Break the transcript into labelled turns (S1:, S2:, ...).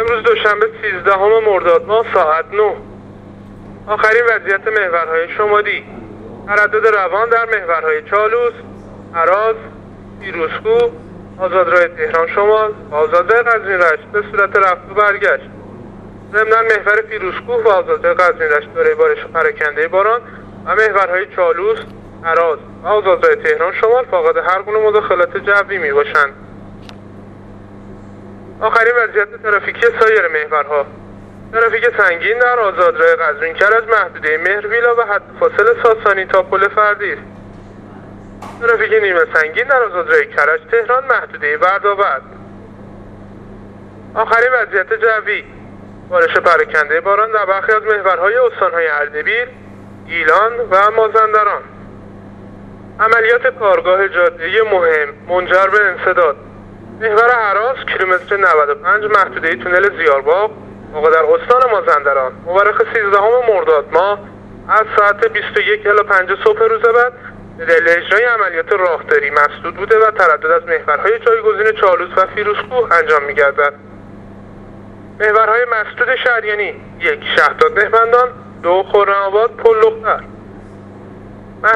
S1: امروز دوشنبه 13 مرداد ماه ساعت 9. آخرین وضعیت محورهای شمالی: تردد روان در محورهای چالوس، هراز، فیروزکوه، آزادراه تهران شمال و آزادراه قزوین رشت به صورت رفت و برگشت. ضمناً محور فیروزکوه و آزادراه قزوین رشت دارای بارش پراکنده باران و محورهای چالوس، هراز و آزادراه تهران شمال فاقد هر گونه مداخلات جوی می باشند. آخرین وضعیت ترافیکی سایر محورها: ترافیک سنگین در آزادراه قزوین کرج محدوده مهرویلا و حد فاصل ساسانی تا پل فردیس. ترافیک نیمه سنگین در آزادراه کرج تهران محدوده بردابرد. آخرین وضعیت جوی: بارش پراکنده باران در برخی از محورهای استانهای اردبیل، گیلان و مازندران. عملیات کارگاه جاده‌ای مهم منجر به انسداد: محور هراز کیلومتر 95 محدوده تونل زیارباغ واقع در استان مازندران مورخ 13 مرداد ماه از ساعت 21 الی 5 صبح روز بعد به دلیل اجرای عملیات راهداری مسدود بوده و تردد از محورهای جایگزین چالوس و فیروزکوه انجام می‌گردد. محورهای مسدود شهریانی: 1 شهداد مهمندان، 2 خرم‌آباد پل لختر.